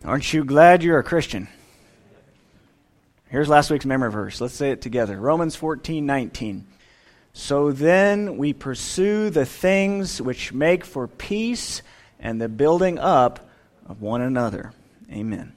Aren't you glad you're a Christian? Here's last week's memory verse. Let's say it together. Romans 14:19. So then we pursue the things which make for peace and the building up of one another. Amen.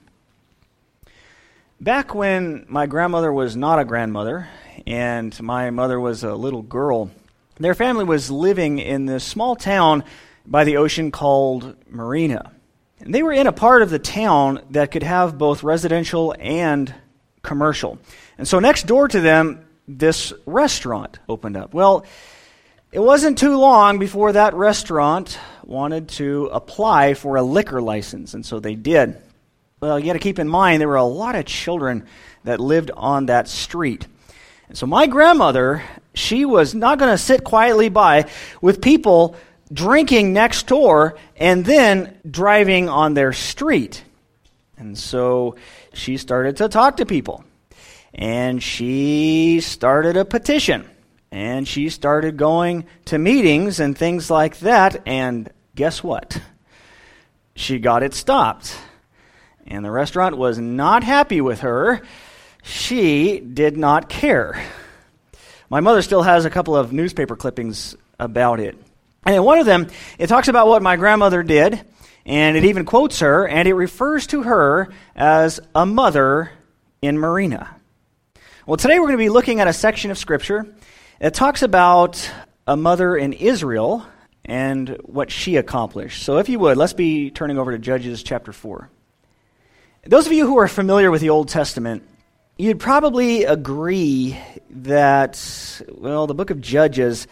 Back when my grandmother was not a grandmother and my mother was a little girl, their family was living in this small town by the ocean called Marina. And they were in a part of the town that could have both residential and commercial. And so next door to them, this restaurant opened up. Well, it wasn't too long before that restaurant wanted to apply for a liquor license, and so they did. Well, you got to keep in mind there were a lot of children that lived on that street. And so my grandmother, she was not going to sit quietly by with people drinking next door and then driving on their street. And so she started to talk to people. And she started a petition. And she started going to meetings and things like that. And guess what? She got it stopped. And the restaurant was not happy with her. She did not care. My mother still has a couple of newspaper clippings about it. And in one of them, it talks about what my grandmother did, and it even quotes her, and it refers to her as a mother in Marina. Well, today we're going to be looking at a section of Scripture that talks about a mother in Israel and what she accomplished. So if you would, let's be turning over to Judges chapter 4. Those of you who are familiar with the Old Testament, you'd probably agree that, well, the book of Judges,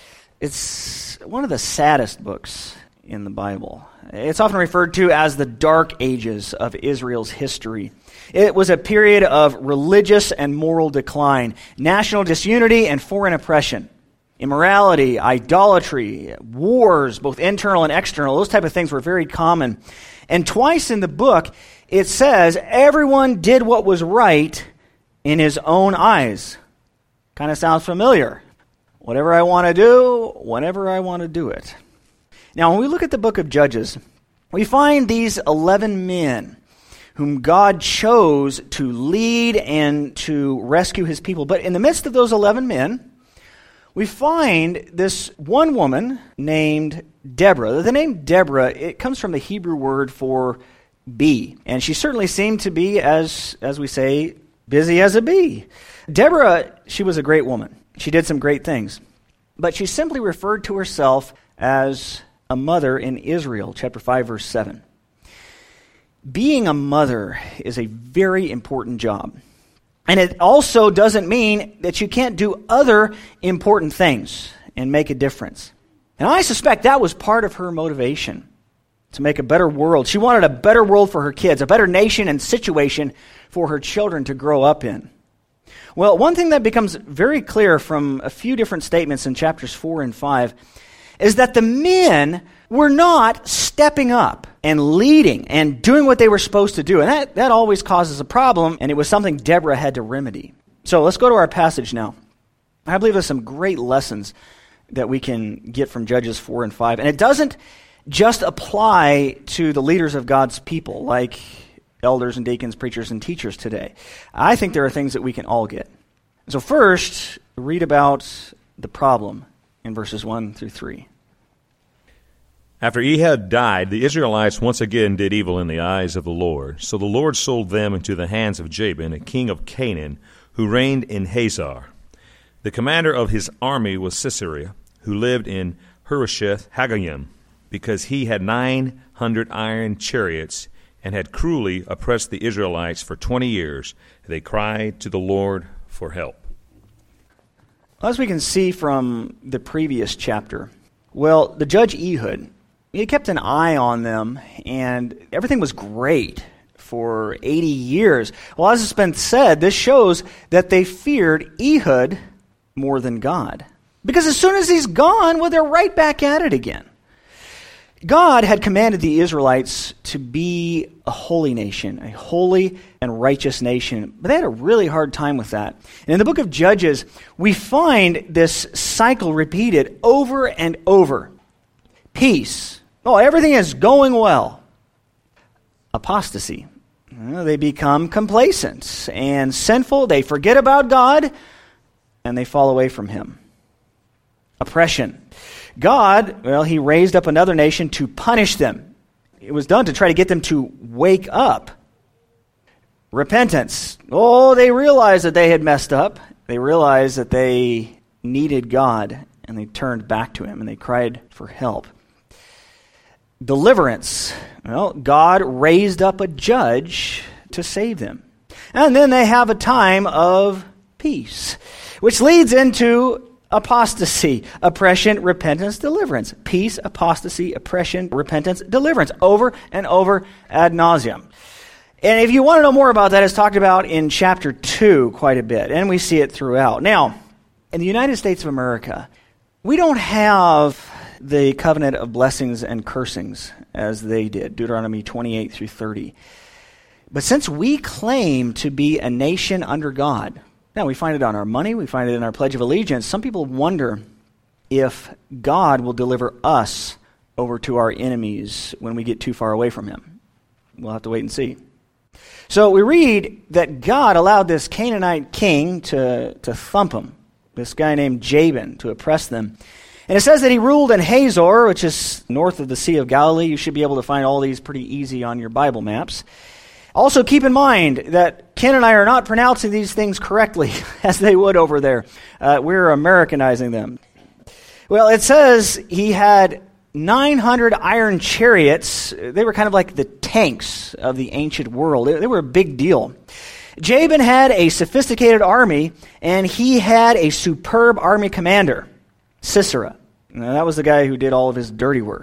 it's one of the saddest books in the Bible. It's often referred to as the dark ages of Israel's history. It was a period of religious and moral decline, national disunity and foreign oppression, immorality, idolatry, wars, both internal and external. Those type of things were very common. And twice in the book, it says everyone did what was right in his own eyes. Kind of sounds familiar. Whatever I want to do, whenever I want to do it. Now, when we look at the book of Judges, we find these 11 men whom God chose to lead and to rescue his people. But in the midst of those 11 men, we find this one woman named Deborah. The name Deborah, it comes from the Hebrew word for bee. And she certainly seemed to be, as we say, busy as a bee. Deborah, she was a great woman. She did some great things. But she simply referred to herself as a mother in Israel, chapter 5, verse 7. Being a mother is a very important job. And it also doesn't mean that you can't do other important things and make a difference. And I suspect that was part of her motivation, to make a better world. She wanted a better world for her kids, a better nation and situation for her children to grow up in. Well, one thing that becomes very clear from a few different statements in chapters 4 and 5 is that the men were not stepping up and leading and doing what they were supposed to do. And that always causes a problem, and it was something Deborah had to remedy. So let's go to our passage now. I believe there's some great lessons that we can get from Judges 4 and 5. And it doesn't just apply to the leaders of God's people, like elders and deacons, preachers and teachers today. I think there are things that we can all get. So first, read about the problem in verses 1 through 3. After Ehud died, the Israelites once again did evil in the eyes of the Lord. So the Lord sold them into the hands of Jabin, a king of Canaan, who reigned in Hazor. The commander of his army was Sisera, who lived in Harosheth Haggayim, because he had 900 iron chariots and had cruelly oppressed the Israelites for 20 years. They cried to the Lord for help. As we can see from the previous chapter, well, the judge Ehud, he kept an eye on them, and everything was great for 80 years. Well, as it's been said, this shows that they feared Ehud more than God. Because as soon as he's gone, well, they're right back at it again. God had commanded the Israelites to be a holy nation, a holy and righteous nation, but they had a really hard time with that. And in the book of Judges, we find this cycle repeated over and over. Peace. Oh, everything is going well. A apostasy. They become complacent and sinful. They forget about God, and they fall away from Him. Oppression. God, He raised up another nation to punish them. It was done to try to get them to wake up. Repentance. They realized that they had messed up. They realized that they needed God, and they turned back to Him, and they cried for help. Deliverance. God raised up a judge to save them. And then they have a time of peace, which leads into apostasy, oppression, repentance, deliverance. Peace, apostasy, oppression, repentance, deliverance. Over and over ad nauseum. And if you want to know more about that, it's talked about in chapter 2 quite a bit, and we see it throughout. Now, in the United States of America, we don't have the covenant of blessings and cursings as they did, Deuteronomy 28 through 30. But since we claim to be a nation under God, now we find it on our money, we find it in our Pledge of Allegiance, some people wonder if God will deliver us over to our enemies when we get too far away from Him. We'll have to wait and see. So we read that God allowed this Canaanite king to thump them, this guy named Jabin, to oppress them. And it says that he ruled in Hazor, which is north of the Sea of Galilee. You should be able to find all these pretty easy on your Bible maps. Also keep in mind that Ken and I are not pronouncing these things correctly as they would over there. We're Americanizing them. Well, it says he had 900 iron chariots. They were kind of like the tanks of the ancient world. They were a big deal. Jabin had a sophisticated army, and he had a superb army commander, Sisera. Now, that was the guy who did all of his dirty work.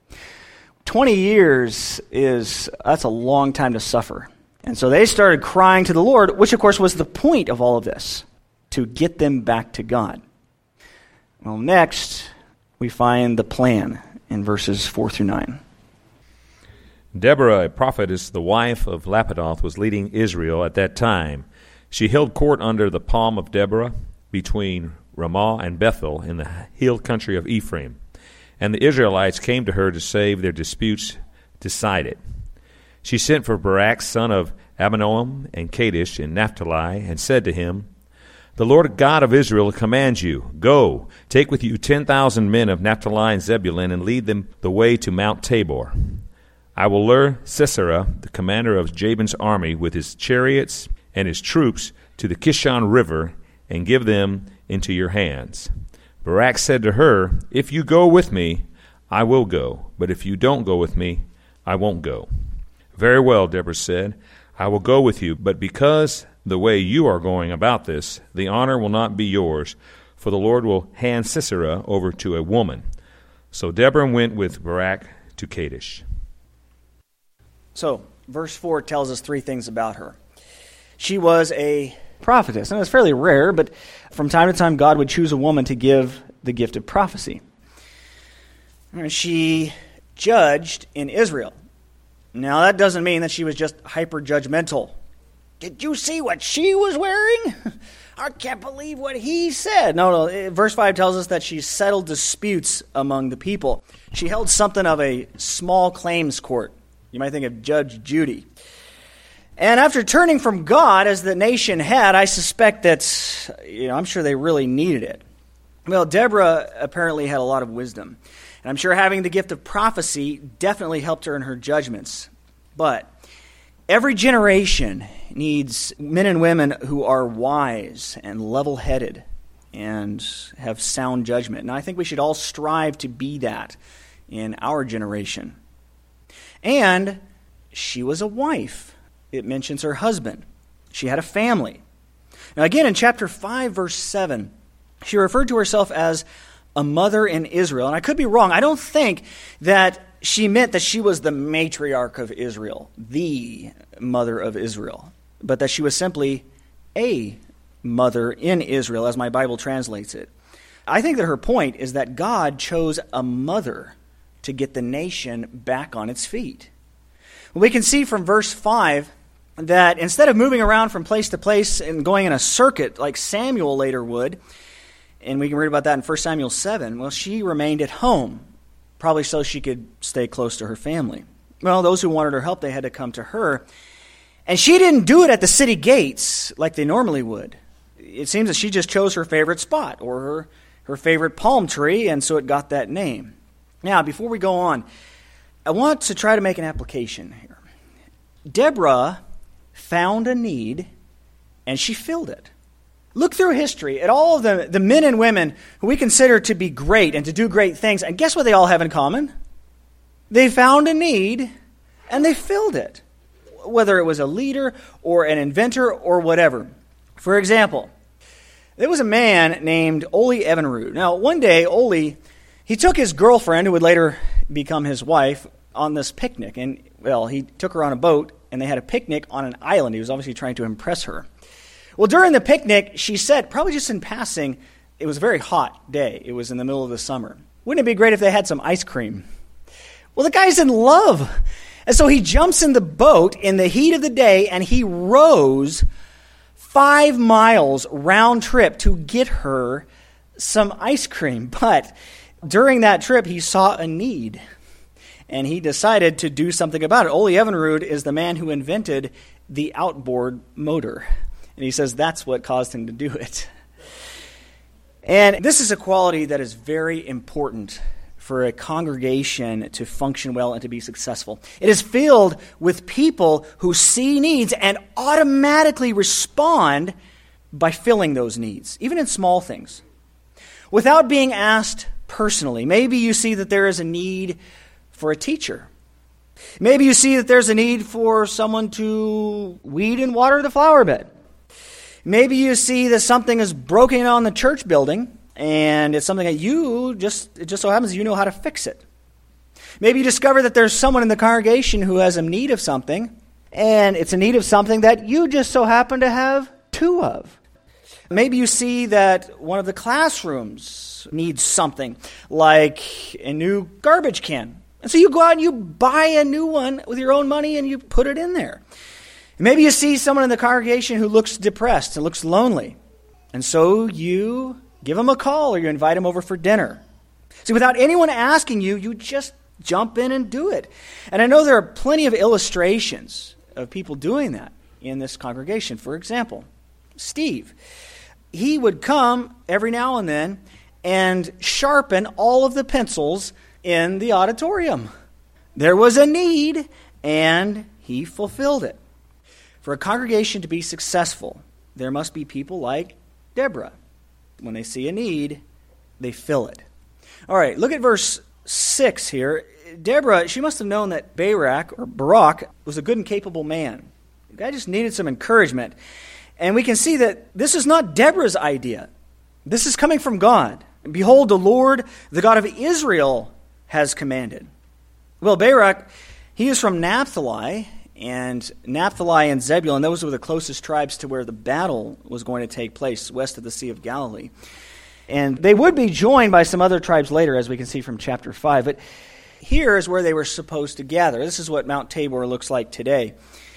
20 years that's a long time to suffer. And so they started crying to the Lord, which of course was the point of all of this, to get them back to God. Well, next we find the plan in verses 4 through 9. Deborah, a prophetess, the wife of Lapidoth, was leading Israel at that time. She held court under the palm of Deborah between Ramah and Bethel in the hill country of Ephraim. And the Israelites came to her to save their disputes decided. She sent for Barak, son of Abinoam, and Kadesh in Naphtali, and said to him, "The Lord God of Israel commands you, go, take with you 10,000 men of Naphtali and Zebulun, and lead them the way to Mount Tabor. I will lure Sisera, the commander of Jabin's army, with his chariots and his troops to the Kishon River, and give them into your hands." Barak said to her, "If you go with me, I will go, but if you don't go with me, I won't go." "Very well," Deborah said, "I will go with you, but because the way you are going about this, the honor will not be yours, for the Lord will hand Sisera over to a woman." So Deborah went with Barak to Kadesh. So, verse 4 tells us 3 things about her. She was a prophetess, and it's fairly rare, but from time to time God would choose a woman to give the gift of prophecy. And she judged in Israel. Now, that doesn't mean that she was just hyper-judgmental. Did you see what she was wearing? I can't believe what he said. No. Verse 5 tells us that she settled disputes among the people. She held something of a small claims court. You might think of Judge Judy. And after turning from God, as the nation had, I suspect that, I'm sure they really needed it. Well, Deborah apparently had a lot of wisdom. And I'm sure having the gift of prophecy definitely helped her in her judgments. But every generation needs men and women who are wise and level-headed and have sound judgment. And I think we should all strive to be that in our generation. And she was a wife. It mentions her husband. She had a family. Now again, in chapter 5, verse 7, she referred to herself as a mother in Israel. And I could be wrong. I don't think that she meant that she was the matriarch of Israel, the mother of Israel, but that she was simply a mother in Israel, as my Bible translates it. I think that her point is that God chose a mother to get the nation back on its feet. We can see from verse 5 that instead of moving around from place to place and going in a circuit like Samuel later would, and we can read about that in 1 Samuel 7, well, she remained at home, probably so she could stay close to her family. Well, those who wanted her help, they had to come to her. And she didn't do it at the city gates like they normally would. It seems that she just chose her favorite spot or her favorite palm tree, and so it got that name. Now, before we go on, I want to try to make an application here. Deborah found a need, and she filled it. Look through history at all of the men and women who we consider to be great and to do great things, and guess what they all have in common? They found a need, and they filled it, whether it was a leader or an inventor or whatever. For example, there was a man named Ole Evinrude. Now, one day, Ole, he took his girlfriend, who would later become his wife, on this picnic. And, well, he took her on a boat, and they had a picnic on an island. He was obviously trying to impress her. Well, during the picnic, she said, probably just in passing, it was a very hot day. It was in the middle of the summer. Wouldn't it be great if they had some ice cream? Well, the guy's in love. And so he jumps in the boat in the heat of the day, and he rows 5 miles round trip to get her some ice cream. But during that trip, he saw a need, and he decided to do something about it. Ole Evinrude is the man who invented the outboard motor. And he says that's what caused him to do it. And this is a quality that is very important for a congregation to function well and to be successful. It is filled with people who see needs and automatically respond by filling those needs, even in small things, without being asked personally. Maybe you see that there is a need for a teacher. Maybe you see that there's a need for someone to weed and water the flower bed. Maybe you see that something is broken on the church building, and it's something that it just so happens you know how to fix it. Maybe you discover that there's someone in the congregation who has a need of something, and it's a need of something that you just so happen to have 2 of. Maybe you see that one of the classrooms needs something, like a new garbage can. And so you go out and you buy a new one with your own money and you put it in there. Maybe you see someone in the congregation who looks depressed and looks lonely. And so you give them a call or you invite them over for dinner. See, without anyone asking you, you just jump in and do it. And I know there are plenty of illustrations of people doing that in this congregation. For example, Steve. He would come every now and then and sharpen all of the pencils in the auditorium. There was a need, and he fulfilled it. For a congregation to be successful, there must be people like Deborah. When they see a need, they fill it. All right, look at verse 6 here. Deborah, she must have known that Barak was a good and capable man. The guy just needed some encouragement. And we can see that this is not Deborah's idea. This is coming from God. Behold, the Lord, the God of Israel, has commanded. Well, Barak, he is from Naphtali, and Naphtali and Zebulun, those were the closest tribes to where the battle was going to take place, west of the Sea of Galilee. And they would be joined by some other tribes later, as we can see from chapter 5. But here is where they were supposed to gather. This is what Mount Tabor looks like today.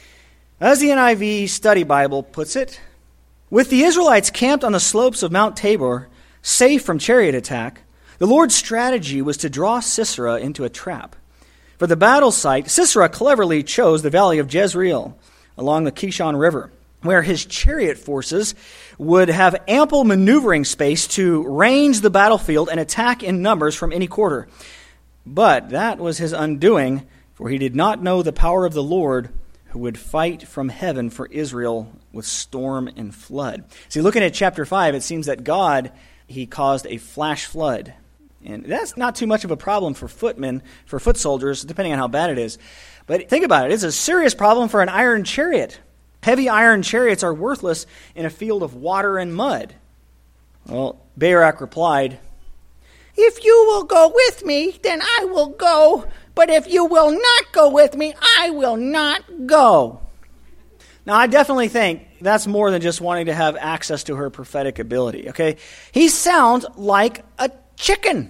As the NIV Study Bible puts it, with the Israelites camped on the slopes of Mount Tabor, safe from chariot attack, the Lord's strategy was to draw Sisera into a trap. For the battle site, Sisera cleverly chose the valley of Jezreel along the Kishon River, where his chariot forces would have ample maneuvering space to range the battlefield and attack in numbers from any quarter. But that was his undoing, for he did not know the power of the Lord, who would fight from heaven for Israel with storm and flood. See, looking at chapter 5, it seems that God, he caused a flash flood. And that's not too much of a problem for footmen, for foot soldiers, depending on how bad it is. But think about it. It's a serious problem for an iron chariot. Heavy iron chariots are worthless in a field of water and mud. Well, Barak replied, "If you will go with me, then I will go. But if you will not go with me, I will not go." Now, I definitely think that's more than just wanting to have access to her prophetic ability, okay? He sounds like a chicken.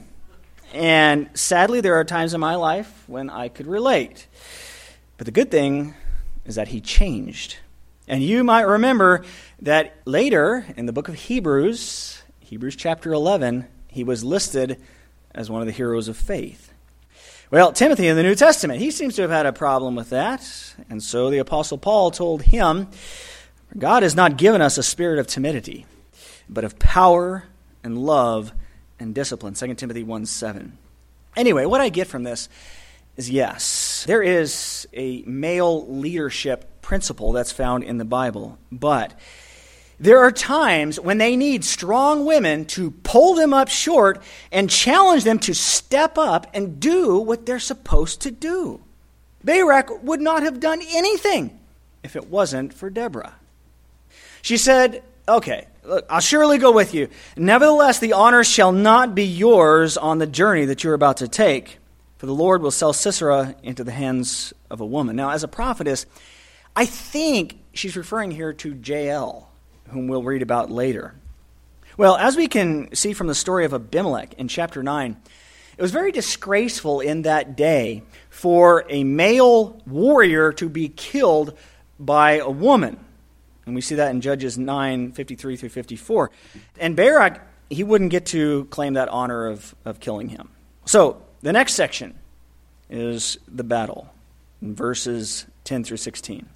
And sadly, there are times in my life when I could relate. But the good thing is that he changed. And you might remember that later in the book of Hebrews, Hebrews chapter 11, he was listed as one of the heroes of faith. Well, Timothy in the New Testament, he seems to have had a problem with that. And so the Apostle Paul told him, God has not given us a spirit of timidity, but of power and love and discipline. 2 Timothy 1:7. Anyway, what I get from this is, yes, there is a male leadership principle that's found in the Bible, but there are times when they need strong women to pull them up short and challenge them to step up and do what they're supposed to do. Barak would not have done anything if it wasn't for Deborah. She said, okay, look, I'll surely go with you. Nevertheless, the honor shall not be yours on the journey that you're about to take, for the Lord will sell Sisera into the hands of a woman. Now, as a prophetess, I think she's referring here to Jael, whom we'll read about later. Well, as we can see from the story of Abimelech in chapter 9, it was very disgraceful in that day for a male warrior to be killed by a woman. And we see that in Judges 9:53 through 54. And Barak, he wouldn't get to claim that honor of killing him. So, the next section is the battle, in verses 10 through 16.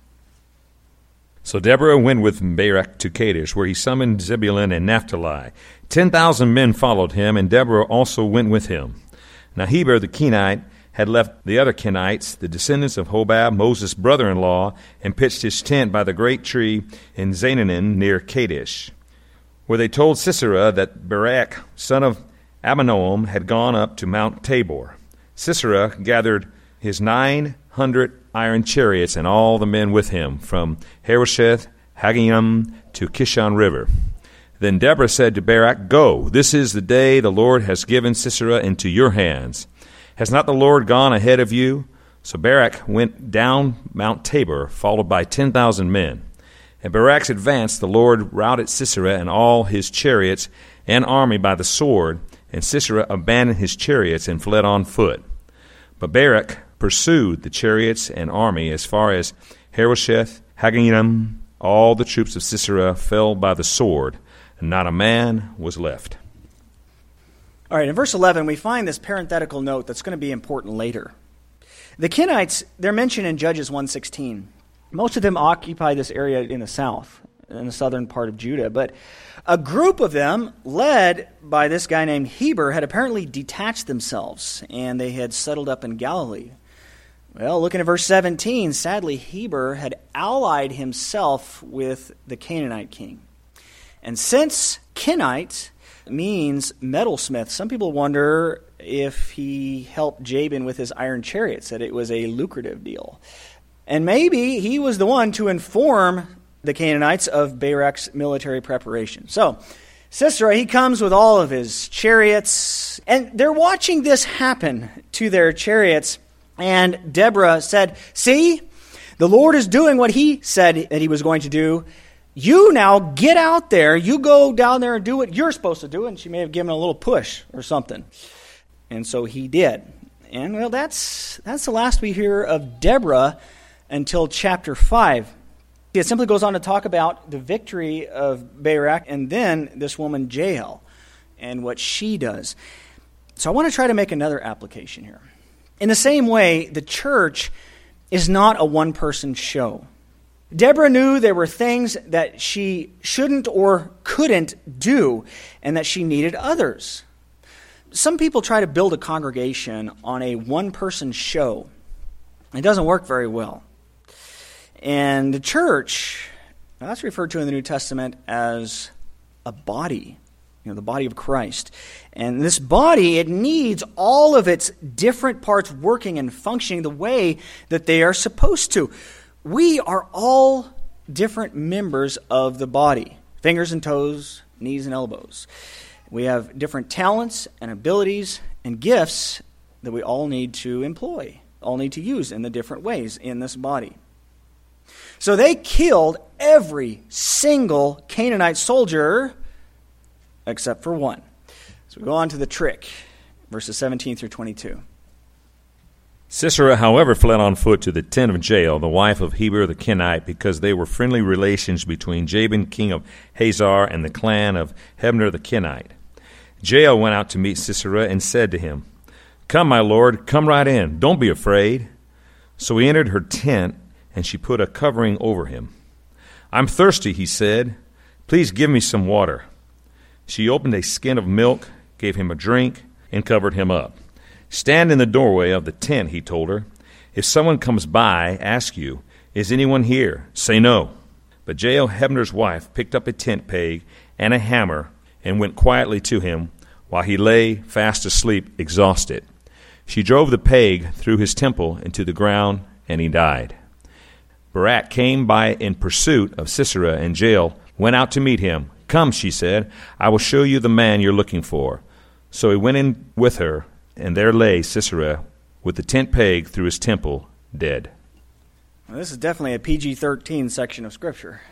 So Deborah went with Barak to Kadesh, where he summoned Zebulun and Naphtali. 10,000 men followed him, and Deborah also went with him. Now Heber the Kenite had left the other Kenites, the descendants of Hobab, Moses' brother-in-law, and pitched his tent by the great tree in Zaanannim near Kadesh, where they told Sisera that Barak, son of Abinoam, had gone up to Mount Tabor. Sisera gathered his 900 iron chariots and all the men with him, from Harosheth Haggayim to Kishon River. Then Deborah said to Barak, Go, this is the day the Lord has given Sisera into your hands. Has not the Lord gone ahead of you? So Barak went down Mount Tabor, followed by 10,000 men. At Barak's advance, the Lord routed Sisera and all his chariots and army by the sword, and Sisera abandoned his chariots and fled on foot. But Barak pursued the chariots and army as far as Harosheth Haggayim. All the troops of Sisera fell by the sword, and not a man was left. All right, in verse 11, we find this parenthetical note that's going to be important later. The Kenites, they're mentioned in Judges 1:16. Most of them occupy this area in the south, in the southern part of Judah, but a group of them, led by this guy named Heber, had apparently detached themselves, and they had settled up in Galilee. Well, looking at verse 17, sadly, Heber had allied himself with the Canaanite king. And since Kenite means metalsmith, some people wonder if he helped Jabin with his iron chariots, that it was a lucrative deal. And maybe he was the one to inform the Canaanites of Barak's military preparation. So, Sisera, he comes with all of his chariots, and they're watching this happen to their chariots. And Deborah said, see, the Lord is doing what he said that he was going to do. You now get out there. You go down there and do what you're supposed to do. And she may have given a little push or something. And so he did. And, well, that's the last we hear of Deborah until chapter 5. It simply goes on to talk about the victory of Barak and then this woman Jael and what she does. So I want to try to make another application here. In the same way, the church is not a one-person show. Deborah knew there were things that she shouldn't or couldn't do and that she needed others. Some people try to build a congregation on a one-person show. It doesn't work very well. And the church, that's referred to in the New Testament as a body, the body of Christ. And this body, it needs all of its different parts working and functioning the way that they are supposed to. We are all different members of the body, fingers and toes, knees and elbows. We have different talents and abilities and gifts that we all need to employ, all need to use in the different ways in this body. So they killed every single Canaanite soldier except for one. So we go on to the trick, verses 17 through 22. Sisera, however, fled on foot to the tent of Jael, the wife of Heber the Kenite, because they were friendly relations between Jabin, king of Hazar, and the clan of Hebner the Kenite. Jael went out to meet Sisera and said to him, "Come, my lord, come right in. Don't be afraid." So he entered her tent, and she put a covering over him. "I'm thirsty," he said. "Please give me some water." She opened a skin of milk, gave him a drink, and covered him up. "Stand in the doorway of the tent," he told her. "If someone comes by, ask you, 'Is anyone here?' Say no." But Jael, Hebner's wife, picked up a tent peg and a hammer and went quietly to him while he lay fast asleep, exhausted. She drove the peg through his temple into the ground, and he died. Barak came by in pursuit of Sisera, and Jael went out to meet him. "Come," she said, "I will show you the man you're looking for." So he went in with her, and there lay Sisera with the tent peg through his temple, dead. Well, this is definitely a PG-13 section of Scripture.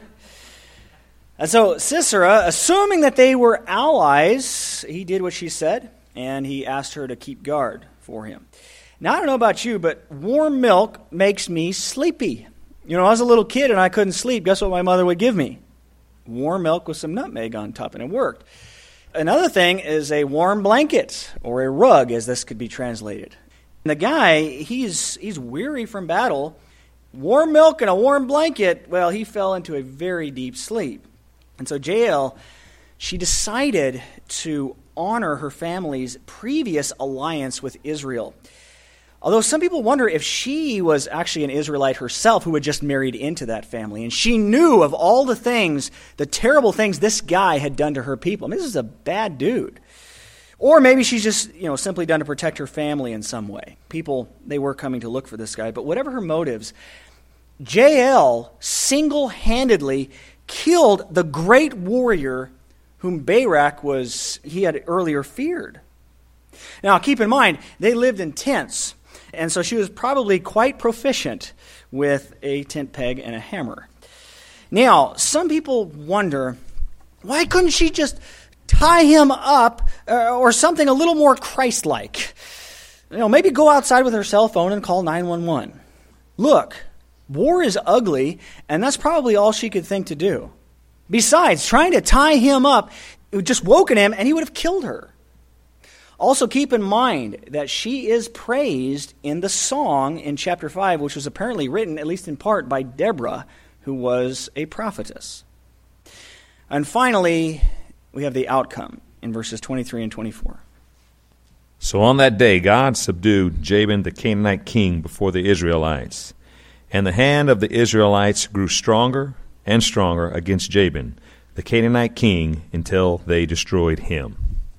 And so Sisera, assuming that they were allies, he did what she said, and he asked her to keep guard for him. Now, I don't know about you, but warm milk makes me sleepy. You know, I was a little kid and I couldn't sleep. Guess what my mother would give me? Warm milk with some nutmeg on top, and it worked. Another thing is a warm blanket, or a rug, as this could be translated. And the guy, he's weary from battle. Warm milk and a warm blanket, well, he fell into a very deep sleep. And so Jael, she decided to honor her family's previous alliance with Israel. Although some people wonder if she was actually an Israelite herself who had just married into that family. And she knew of all the things, the terrible things this guy had done to her people. I mean, this is a bad dude. Or maybe she's just, simply done to protect her family in some way. People, they were coming to look for this guy. But whatever her motives, Jael single-handedly killed the great warrior whom Barak he had earlier feared. Now, keep in mind, they lived in tents. And so she was probably quite proficient with a tent peg and a hammer. Now, some people wonder, why couldn't she just tie him up or something a little more Christ-like? Maybe go outside with her cell phone and call 911. Look, war is ugly, and that's probably all she could think to do. Besides, trying to tie him up, it would just woken him, and he would have killed her. Also, keep in mind that she is praised in the song in chapter 5, which was apparently written, at least in part, by Deborah, who was a prophetess. And finally, we have the outcome in verses 23 and 24. So on that day God subdued Jabin the Canaanite king before the Israelites. And the hand of the Israelites grew stronger and stronger against Jabin, the Canaanite king, until they destroyed him.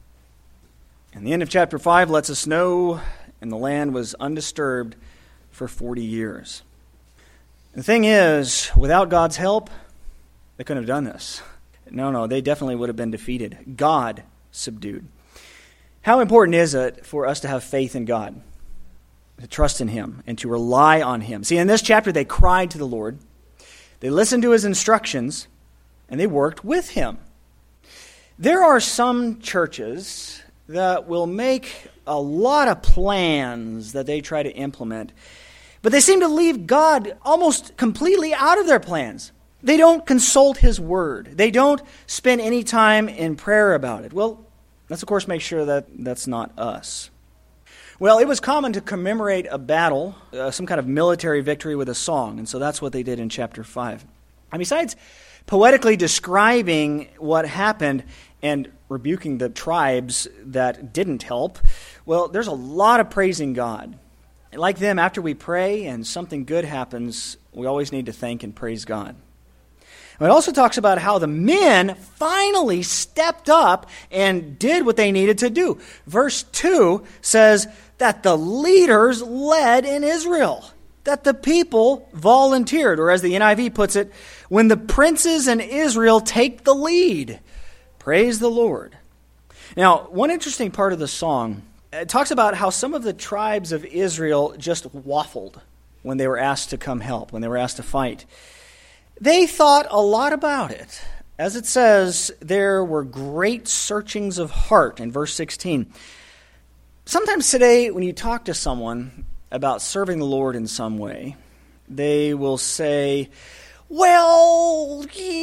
And the end of chapter 5 lets us know, and the land was undisturbed for 40 years. The thing is, without God's help, they couldn't have done this. No, they definitely would have been defeated. God subdued. How important is it for us to have faith in God, to trust in Him, and to rely on Him? See, in this chapter, they cried to the Lord, they listened to His instructions, and they worked with Him. There are some churches that will make a lot of plans that they try to implement, but they seem to leave God almost completely out of their plans. They don't consult His Word. They don't spend any time in prayer about it. Well, let's of course make sure that that's not us. Well, it was common to commemorate a battle, some kind of military victory with a song, and so that's what they did in chapter 5. And besides poetically describing what happened and rebuking the tribes that didn't help, well, there's a lot of praising God. Like them, after we pray and something good happens, we always need to thank and praise God. And it also talks about how the men finally stepped up and did what they needed to do. Verse 2 says that the leaders led in Israel, that the people volunteered, or as the NIV puts it, when the princes in Israel take the lead. Praise the Lord. Now, one interesting part of the song, it talks about how some of the tribes of Israel just waffled when they were asked to come help, when they were asked to fight. They thought a lot about it. As it says, there were great searchings of heart in verse 16. Sometimes today, when you talk to someone about serving the Lord in some way, they will say, well,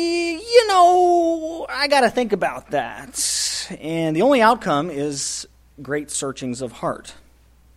I got to think about that. And the only outcome is great searchings of heart.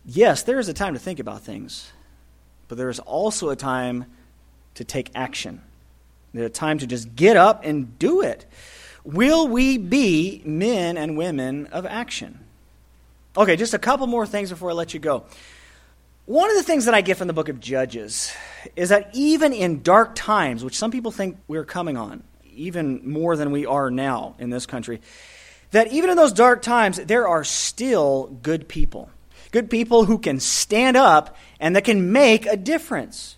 Yes, there is a time to think about things, but there is also a time to take action. There's a time to just get up and do it. Will we be men and women of action? Okay, just a couple more things before I let you go. One of the things that I get from the book of Judges is that even in dark times, which some people think we're coming on, even more than we are now in this country, that even in those dark times, there are still good people. Good people who can stand up and that can make a difference.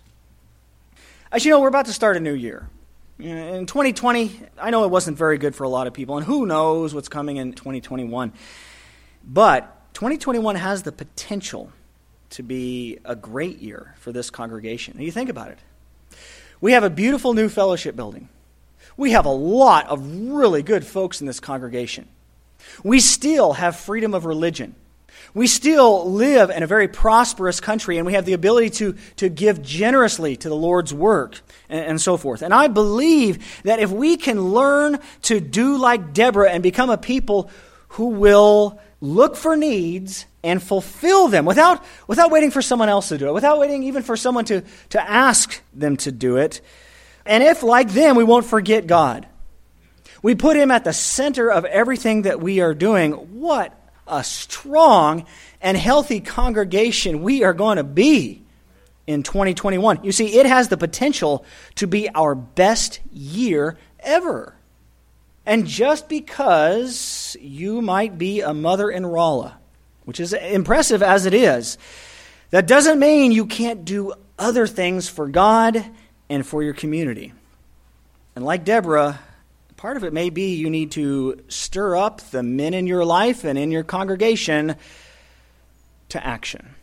As you know, we're about to start a new year. In 2020, I know it wasn't very good for a lot of people, and who knows what's coming in 2021. But 2021 has the potential to be a great year for this congregation. And you think about it. We have a beautiful new fellowship building. We have a lot of really good folks in this congregation. We still have freedom of religion. We still live in a very prosperous country, and we have the ability to give generously to the Lord's work and so forth. And I believe that if we can learn to do like Deborah and become a people who will look for needs and fulfill them without waiting for someone else to do it, without waiting even for someone to ask them to do it, and if, like them, we won't forget God, we put Him at the center of everything that we are doing, what a strong and healthy congregation we are going to be in 2021. You see, it has the potential to be our best year ever. And just because you might be a mother in Rolla, which is impressive as it is, that doesn't mean you can't do other things for God and for your community. And like Deborah, part of it may be you need to stir up the men in your life and in your congregation to action.